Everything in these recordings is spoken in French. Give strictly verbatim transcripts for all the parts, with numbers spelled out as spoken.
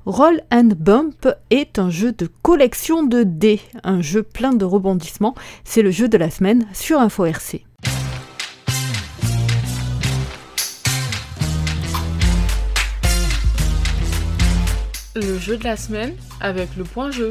Roll and Bump est un jeu de collection de dés, un jeu plein de rebondissements. C'est le jeu de la semaine sur Info R C. Le jeu de la semaine avec le point jeu.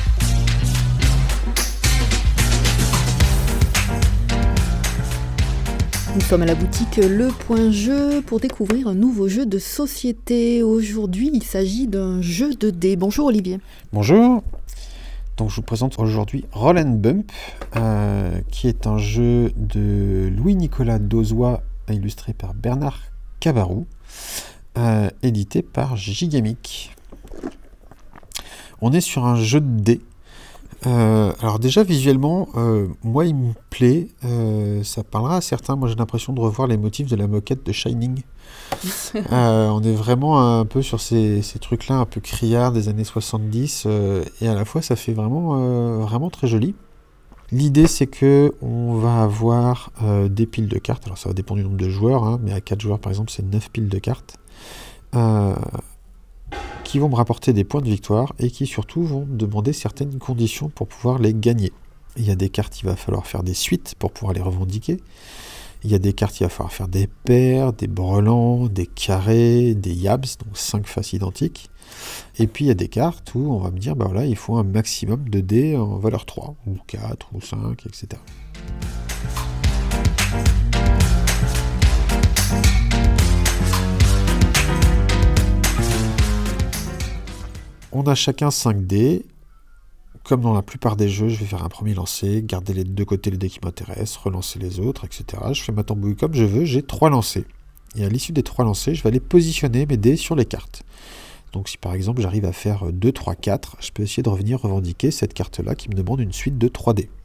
Nous sommes à la boutique Le Point Jeu pour découvrir un nouveau jeu de société. Aujourd'hui, il s'agit d'un jeu de dés. Bonjour Olivier. Bonjour. Donc je vous présente aujourd'hui Roll and Bump, euh, qui est un jeu de Louis-Nicolas Dauzois, illustré par Bernard Cabarou, euh, édité par Gigamic. On est sur un jeu de dés. Euh, alors déjà visuellement, euh, moi il me plaît, euh, ça parlera à certains. Moi j'ai l'impression de revoir les motifs de la moquette de Shining. euh, on est vraiment un peu sur ces, ces trucs-là, un peu criards des années soixante-dix, euh, et à la fois ça fait vraiment, euh, vraiment très joli. L'idée c'est que on va avoir euh, des piles de cartes. Alors ça va dépendre du nombre de joueurs, hein, mais à quatre joueurs par exemple c'est neuf piles de cartes. Euh, qui vont me rapporter des points de victoire et qui surtout vont me demander certaines conditions pour pouvoir les gagner. Il y a des cartes, il va falloir faire des suites pour pouvoir les revendiquer. Il y a des cartes, il va falloir faire des paires, des brelans, des carrés, des yabs, donc cinq faces identiques. Et puis il y a des cartes où on va me dire, bah voilà, il faut un maximum de dés en valeur trois, ou quatre, ou cinq, et cetera. On a chacun cinq dés. Comme dans la plupart des jeux, je vais faire un premier lancer, garder les deux côtés les dés qui m'intéressent, relancer les autres, et cetera. Je fais ma tambouille comme je veux, j'ai trois lancers. Et à l'issue des trois lancers, je vais aller positionner mes dés sur les cartes. Donc si par exemple j'arrive à faire deux, trois, quatre, je peux essayer de revenir revendiquer cette carte-là qui me demande une suite de trois dés.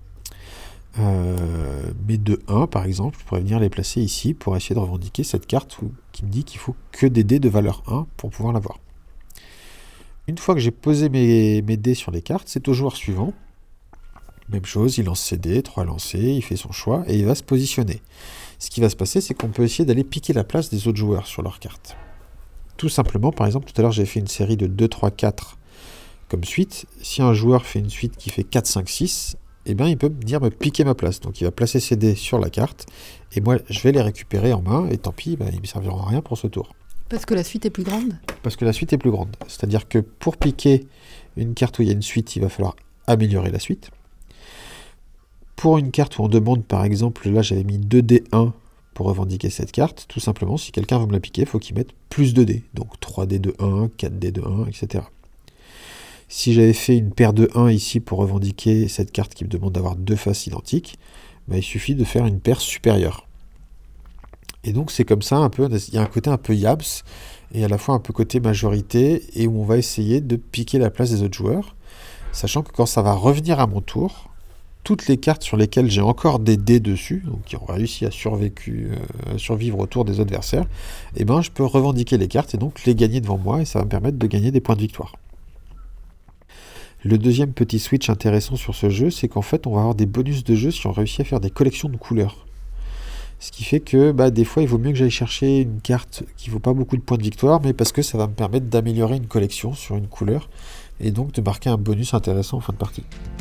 Euh, mes deux un par exemple, je pourrais venir les placer ici pour essayer de revendiquer cette carte où, qui me dit qu'il faut que des dés de valeur un pour pouvoir l'avoir. Une fois que j'ai posé mes, mes dés sur les cartes, c'est au joueur suivant. Même chose, il lance ses dés, trois lancers, il fait son choix et il va se positionner. Ce qui va se passer, c'est qu'on peut essayer d'aller piquer la place des autres joueurs sur leurs cartes. Tout simplement, par exemple, tout à l'heure j'ai fait une série de deux, trois, quatre comme suite. Si un joueur fait une suite qui fait quatre, cinq, six, eh bien, il peut venir me piquer ma place. Donc il va placer ses dés sur la carte et moi je vais les récupérer en main et tant pis, ben, ils ne me serviront à rien pour ce tour. Parce que la suite est plus grande ? Parce que la suite est plus grande. C'est-à-dire que pour piquer une carte où il y a une suite, il va falloir améliorer la suite. Pour une carte où on demande, par exemple, là j'avais mis deux dés un pour revendiquer cette carte, tout simplement, si quelqu'un veut me la piquer, il faut qu'il mette plus de dés. Donc trois dés de un, quatre dés de un, et cetera. Si j'avais fait une paire de un ici pour revendiquer cette carte qui me demande d'avoir deux faces identiques, bah, il suffit de faire une paire supérieure. Et donc c'est comme ça un peu, il y a un côté un peu yaps et à la fois un peu côté majorité et où on va essayer de piquer la place des autres joueurs, sachant que quand ça va revenir à mon tour, toutes les cartes sur lesquelles j'ai encore des dés dessus, donc qui ont réussi à, survécu, euh, à survivre autour des adversaires, et ben je peux revendiquer les cartes et donc les gagner devant moi et ça va me permettre de gagner des points de victoire. Le deuxième petit switch intéressant sur ce jeu, c'est qu'en fait on va avoir des bonus de jeu si on réussit à faire des collections de couleurs. Ce qui fait que bah, des fois, il vaut mieux que j'aille chercher une carte qui ne vaut pas beaucoup de points de victoire, mais parce que ça va me permettre d'améliorer une collection sur une couleur, et donc de marquer un bonus intéressant en fin de partie.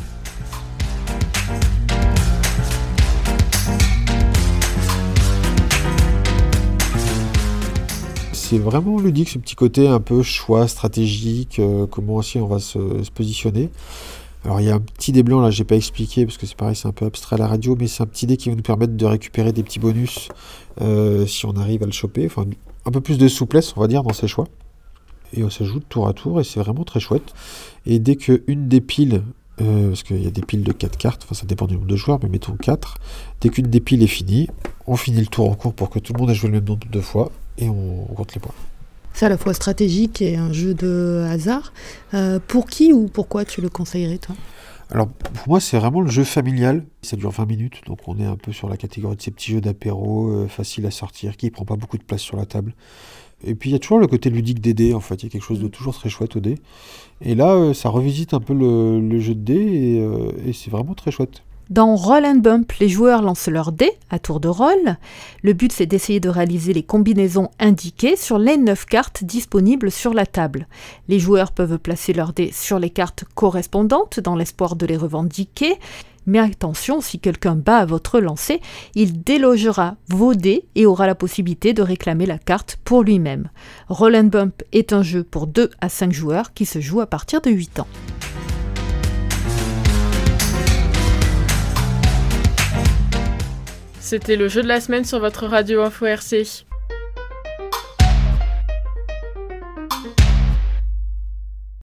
C'est vraiment ludique, ce petit côté un peu choix stratégique, euh, comment aussi on va se, se positionner. Alors il y a un petit dé blanc là, j'ai pas expliqué parce que c'est pareil, c'est un peu abstrait à la radio, mais c'est un petit dé qui va nous permettre de récupérer des petits bonus euh, si on arrive à le choper. Enfin, un peu plus de souplesse, on va dire, dans ses choix. Et on s'ajoute tour à tour et c'est vraiment très chouette. Et dès qu'une des piles, euh, parce qu'il y a des piles de quatre cartes, enfin ça dépend du nombre de joueurs, mais mettons quatre, dès qu'une des piles est finie, on finit le tour en cours pour que tout le monde ait joué le même nombre de fois et on, on compte les points. C'est à la fois stratégique et un jeu de hasard. Euh, pour qui ou pourquoi tu le conseillerais, toi ? Alors, pour moi, c'est vraiment le jeu familial. Ça dure vingt minutes, donc on est un peu sur la catégorie de ces petits jeux d'apéro, euh, faciles à sortir, qui ne prend pas beaucoup de place sur la table. Et puis, il y a toujours le côté ludique des dés, en fait. Il y a quelque chose de toujours très chouette aux dés. Et là, euh, ça revisite un peu le, le jeu de dés, et, euh, et c'est vraiment très chouette. Dans Roll and Bump, les joueurs lancent leurs dés à tour de rôle. Le but, c'est d'essayer de réaliser les combinaisons indiquées sur les neuf cartes disponibles sur la table. Les joueurs peuvent placer leurs dés sur les cartes correspondantes dans l'espoir de les revendiquer. Mais attention, si quelqu'un bat à votre lancer, il délogera vos dés et aura la possibilité de réclamer la carte pour lui-même. Roll and Bump est un jeu pour deux à cinq joueurs qui se joue à partir de huit ans. C'était le jeu de la semaine sur votre radio Info R C.